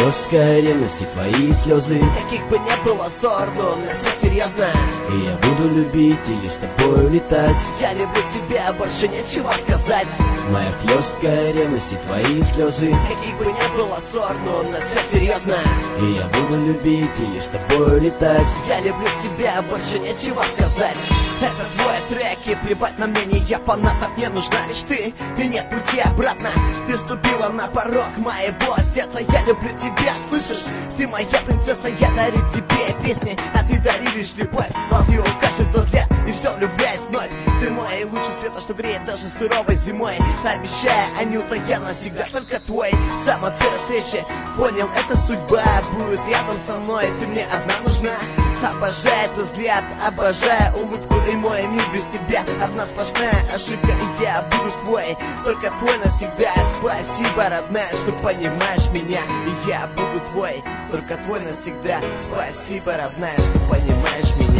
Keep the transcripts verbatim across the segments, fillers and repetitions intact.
хлесткая ревность и твои слезы. Каких бы ни было ссор, но у нас все серьезно. И я буду любить и лишь с тобой улетать. Я люблю тебя, больше нечего сказать. Моя хлесткая ревность и твои слезы. Каких бы ни было ссор, но у нас все серьезно. И я буду любить и лишь с тобой улетать. Я люблю тебя, больше нечего сказать. Это твой трек, и плевать на мнение фанатов. Мне нужна лишь ты, и нет пути обратно. Ты вступила на порог моего сердца. Я люблю тебя, слышишь? Ты моя принцесса, я дарю тебе песни, а ты дари лишь любовь. Ловил каждый тот взгляд, и все влюбляюсь вновь. Ты мой лучший света, что греет даже суровой зимой. Обещаю, Анюта, я навсегда только твой. С самой первой встречи понял, это судьба. Будет рядом со мной, ты мне одна нужна. Обожаю твой взгляд, обожаю улыбку, и мой мир без тебя одна сплошная ошибка, и я буду твой, только твой навсегда. Спасибо, родная, что понимаешь меня, и я буду твой, только твой навсегда. Спасибо, родная, что понимаешь меня.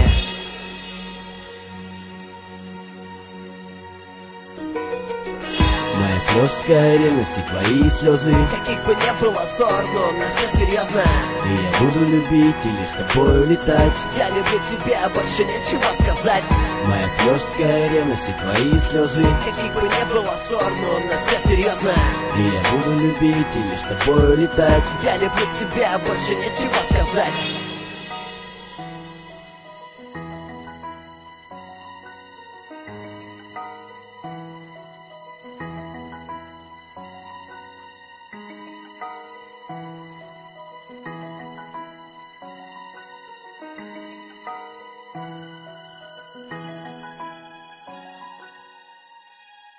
Хлесткая ревность и твои слезы. Каких бы ни было ссор, но у нас все серьезно. И я буду любить и лишь с тобой улетать. Я люблю тебя, больше нечего сказать. Моя хлесткая ревность и твои слезы. Каких бы ни было ссор, но у нас все серьезно. И я буду любить и лишь с тобой улетать. Я люблю тебя, больше нечего сказать.